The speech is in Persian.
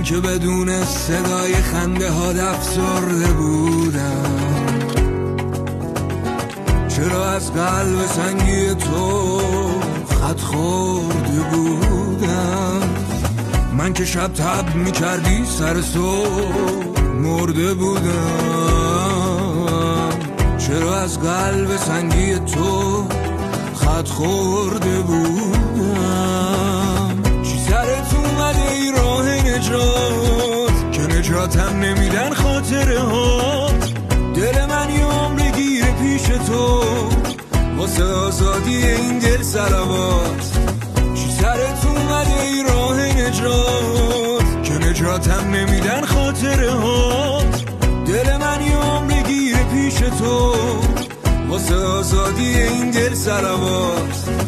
که بدون صدای خنده ها افسرده بودم. چرا از قلب سنگی تو خط خورده بودم. من که شب تب میکردی سر صبح مرده بودم. چرا از قلب سنگی تو خط خورده بودم. چی سرت اومده ای راه نجات که نجاتم نمیدن خاطره ها. دل من یه عمر گیره پیش تو واسه آزادی این دل صلوات. چی سرت اومده ای راه نجات که نجاتم نمیدن خاطره ها. دل من یه عمر گیره پیش تو واسه آزادی این دل صلوات.